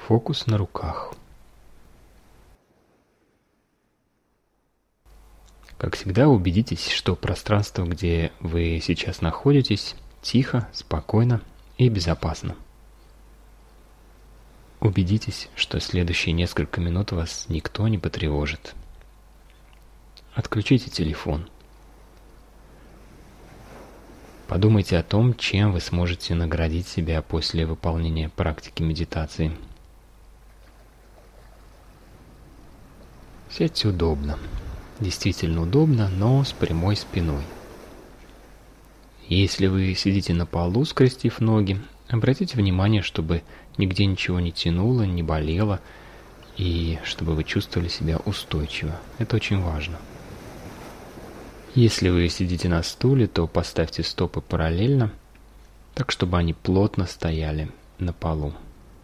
Фокус на руках. Как всегда, убедитесь, что пространство, где вы сейчас находитесь, тихо, спокойно и безопасно. Убедитесь, что следующие несколько минут вас никто не потревожит. Отключите телефон. Подумайте о том, чем вы сможете наградить себя после выполнения практики медитации. Сядьте удобно. Действительно удобно, но с прямой спиной. Если вы сидите на полу, скрестив ноги, обратите внимание, чтобы нигде ничего не тянуло, не болело, и чтобы вы чувствовали себя устойчиво. Это очень важно. Если вы сидите на стуле, то поставьте стопы параллельно, так чтобы они плотно стояли на полу.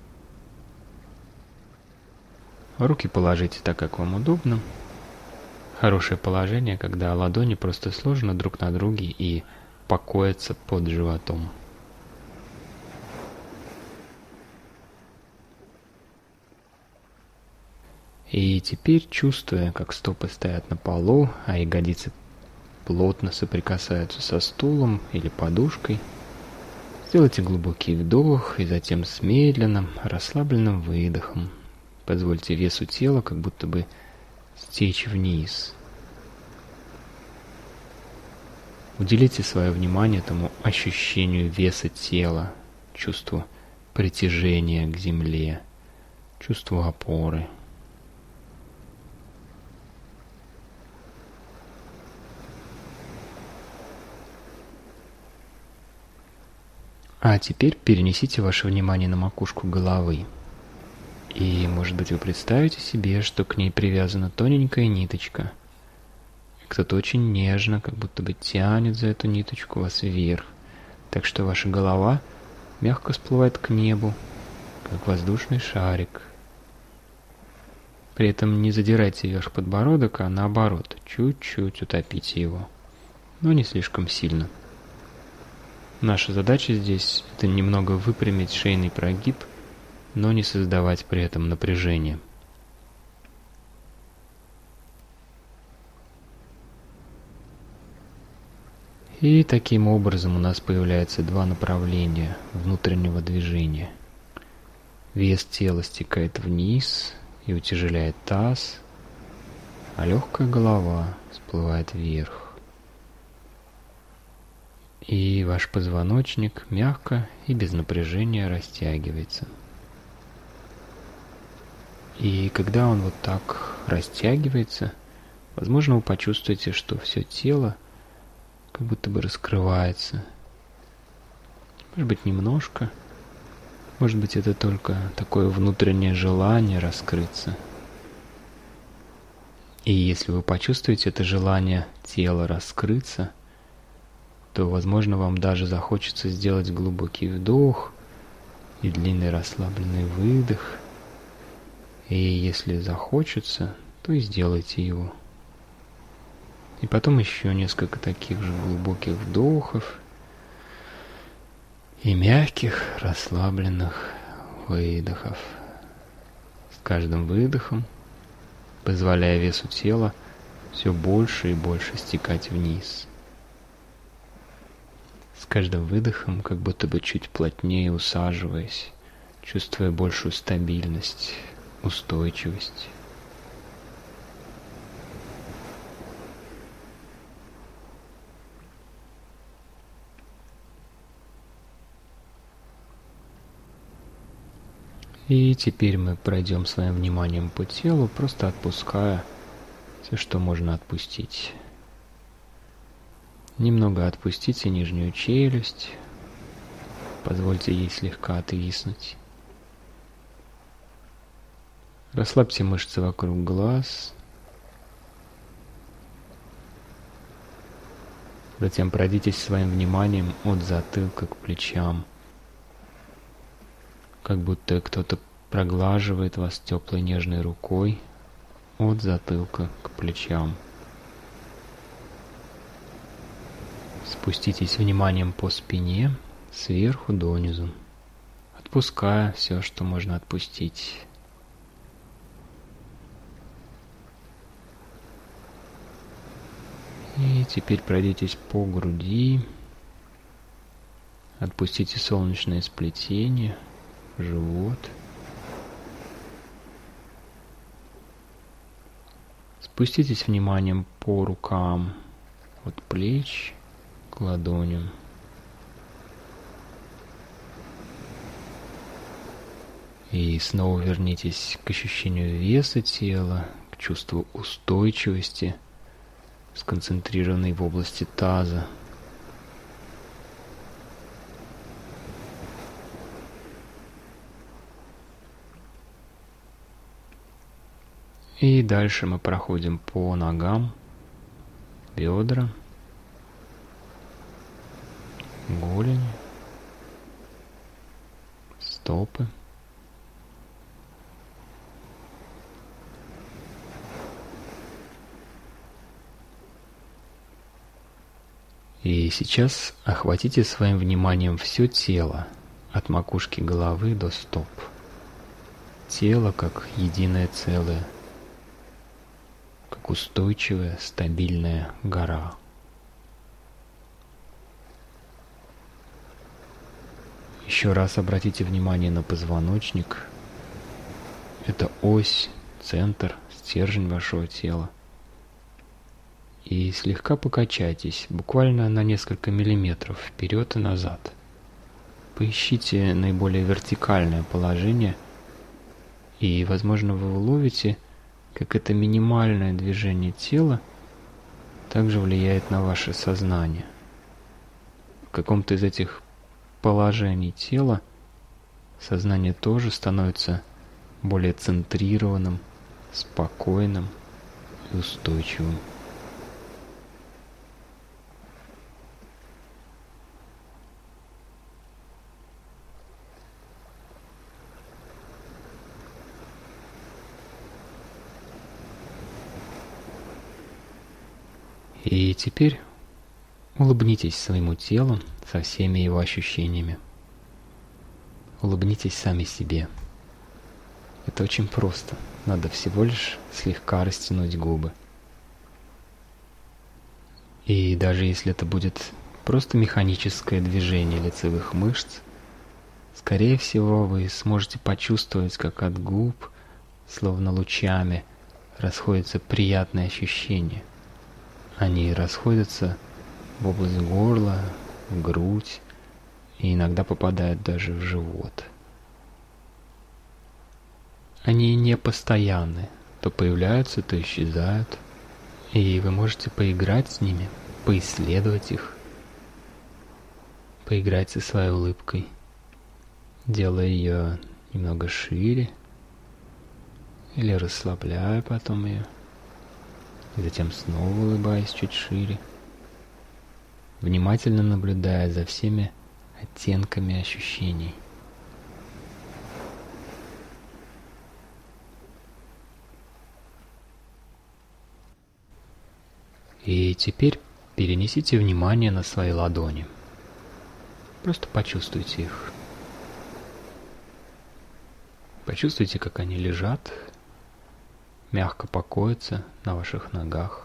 Руки положите так, как вам удобно. Хорошее положение, когда ладони просто сложены друг на друге и покоятся под животом. И теперь, чувствуя, как стопы стоят на полу, а ягодицы плотно соприкасаются со стулом или подушкой, сделайте глубокий вдох и затем с медленным, расслабленным выдохом позвольте весу тела как будто бы стечь вниз. Уделите свое внимание этому ощущению веса тела, чувству притяжения к земле, чувству опоры. А теперь перенесите ваше внимание на макушку головы. И, может быть, вы представите себе, что к ней привязана тоненькая ниточка. Кто-то очень нежно, как будто бы тянет за эту ниточку вас вверх, так что ваша голова мягко всплывает к небу, как воздушный шарик. При этом не задирайте вверх подбородок, а наоборот, чуть-чуть утопите его, но не слишком сильно. Наша задача здесь – это немного выпрямить шейный прогиб, но не создавать при этом напряжение. И таким образом у нас появляется два направления внутреннего движения. Вес тела стекает вниз и утяжеляет таз, а легкая голова всплывает вверх. И ваш позвоночник мягко и без напряжения растягивается. И когда он вот так растягивается, возможно, вы почувствуете, что все тело как будто бы раскрывается. Может быть, немножко. Может быть, это только такое внутреннее желание раскрыться. И если вы почувствуете это желание тела раскрыться, то, возможно, вам даже захочется сделать глубокий вдох и длинный расслабленный выдох. И если захочется, то и сделайте его. И потом еще несколько таких же глубоких вдохов и мягких, расслабленных выдохов. С каждым выдохом, позволяя весу тела все больше и больше стекать вниз. С каждым выдохом, как будто бы чуть плотнее усаживаясь, чувствуя большую стабильность, устойчивость. И теперь мы пройдем своим вниманием по телу, просто отпуская все, что можно отпустить. Немного отпустите нижнюю челюсть, позвольте ей слегка отвиснуть. Расслабьте мышцы вокруг глаз. Затем пройдитесь своим вниманием от затылка к плечам, как будто кто-то проглаживает вас теплой нежной рукой от затылка к плечам. Спуститесь вниманием по спине сверху донизу, от отпуская все, что можно отпустить. И теперь пройдитесь по груди. Отпустите солнечное сплетение, живот. Спуститесь вниманием по рукам от плеч к ладоням. И снова вернитесь к ощущению веса тела, к чувству устойчивости, сконцентрированной в области таза. И дальше мы проходим по ногам, бедра, голени, стопы. И сейчас охватите своим вниманием все тело, от макушки головы до стоп. Тело как единое целое, как устойчивая, стабильная гора. Еще раз обратите внимание на позвоночник. Это ось, центр, стержень вашего тела. И слегка покачайтесь, буквально на несколько миллиметров вперед и назад. Поищите наиболее вертикальное положение, и, возможно, вы уловите, как это минимальное движение тела также влияет на ваше сознание. В каком-то из этих положений тела сознание тоже становится более центрированным, спокойным и устойчивым. И теперь улыбнитесь своему телу со всеми его ощущениями. Улыбнитесь сами себе. Это очень просто. Надо всего лишь слегка растянуть губы. И даже если это будет просто механическое движение лицевых мышц, скорее всего вы сможете почувствовать, как от губ, словно лучами, расходятся приятные ощущения. Они расходятся в область горла, в грудь и иногда попадают даже в живот. Они не постоянны, то появляются, то исчезают, и вы можете поиграть с ними, поисследовать их, поиграть со своей улыбкой, делая ее немного шире или расслабляя потом ее. И затем снова улыбаясь чуть шире, внимательно наблюдая за всеми оттенками ощущений. И теперь перенесите внимание на свои ладони. Просто почувствуйте их. Почувствуйте, как они лежат, мягко покоятся на ваших ногах.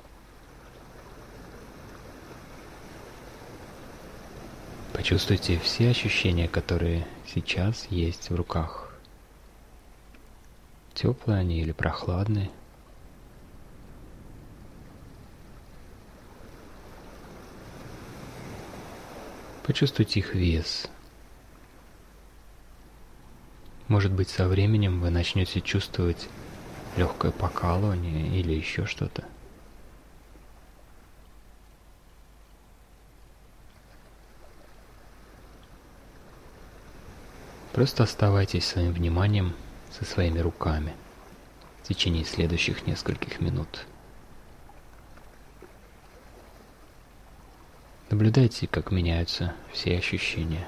Почувствуйте все ощущения, которые сейчас есть в руках. Теплые они или прохладные. Почувствуйте их вес. Может быть, со временем вы начнете чувствовать легкое покалывание или еще что-то. Просто оставайтесь своим вниманием со своими руками в течение следующих нескольких минут. Наблюдайте, как меняются все ощущения.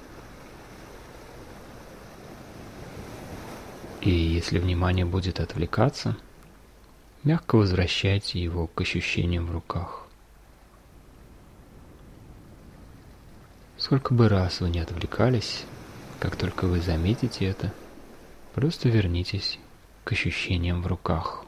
И если внимание будет отвлекаться, мягко возвращайте его к ощущениям в руках. Сколько бы раз вы ни отвлекались, Как только вы заметите это, просто вернитесь к ощущениям в руках.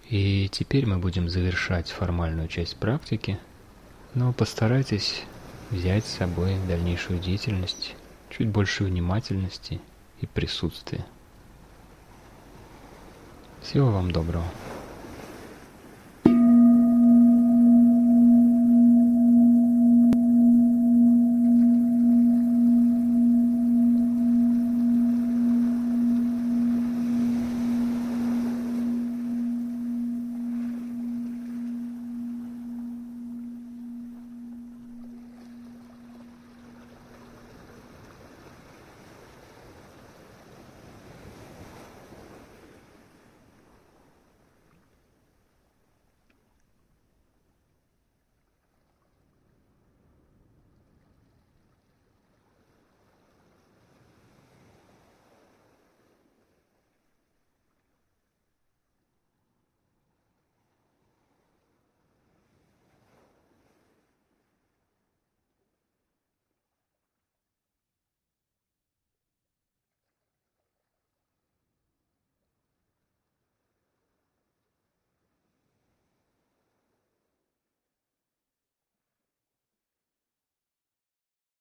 И теперь мы будем завершать формальную часть практики, но постарайтесь взять с собой в дальнейшую деятельность чуть больше внимательности и присутствия. Всего вам доброго.